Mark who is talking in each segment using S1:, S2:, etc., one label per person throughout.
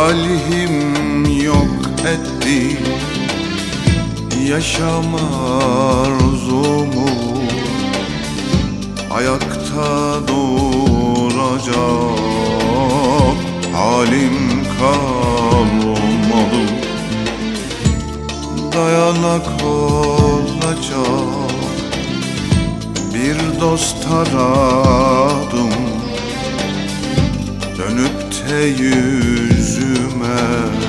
S1: talihim yok etti yaşama arzumu. Ayakta duracak halim kalmadı. Dayanak olacak bir dost aradım. Dönüp de yüzüme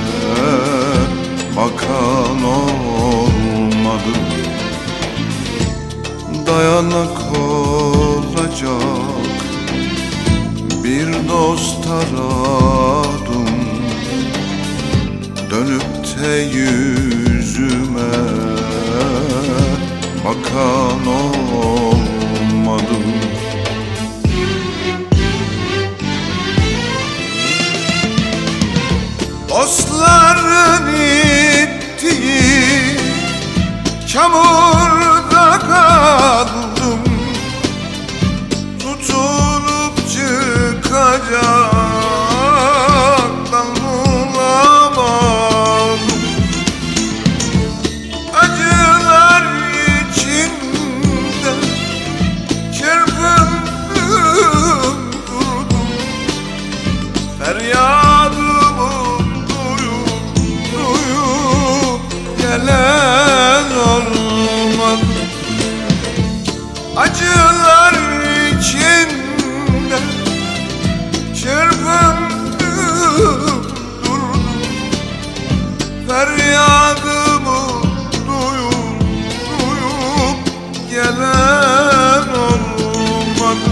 S1: bakan olmadı. Dayanak olacak bir dost aradım. Dönüp de yüzüme bakan olmadı. Dostların ittiği çamurda kaldım. Tutunup çıkacak dal bulamadım. Acılar içinde çırpındım durdum. Feryadımı gelen olmadı. Acılar içinde çırpındım durdum. Feryadımı duyup gelen olmadı.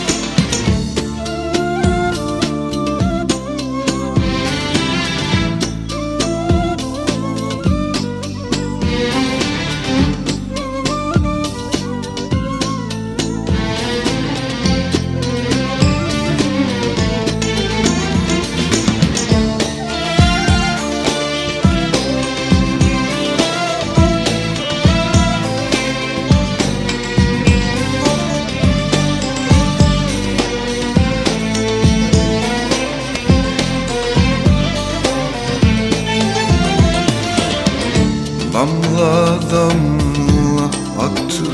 S1: Damla damla aktı,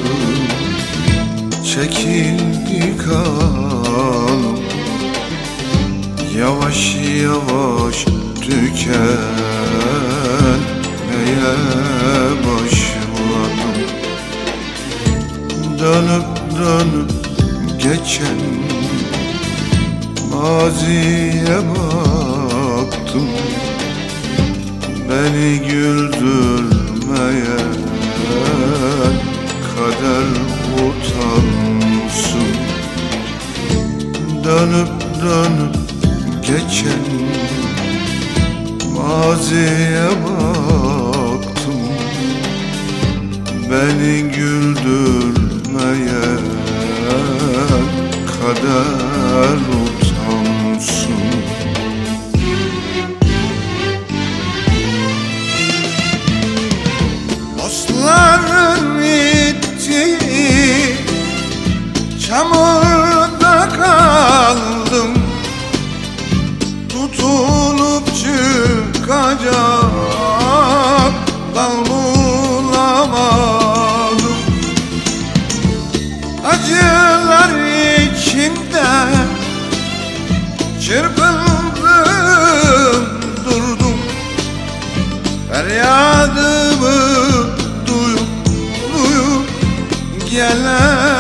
S1: çekildi kanım. Yavaş yavaş tükenmeye başladım. Dönüp dönüp geçen maziye baktım. Beni güldürmeyen kader utansın. Dönüp dönüp geçen maziye baktım. Beni güldürmeyen kader utansın. Dostların ittiği çamurda kaldım. Tutunup çıkacak dal bulamadım. Acılar içinde çırpındım durdum. Feryadımı duyup gelen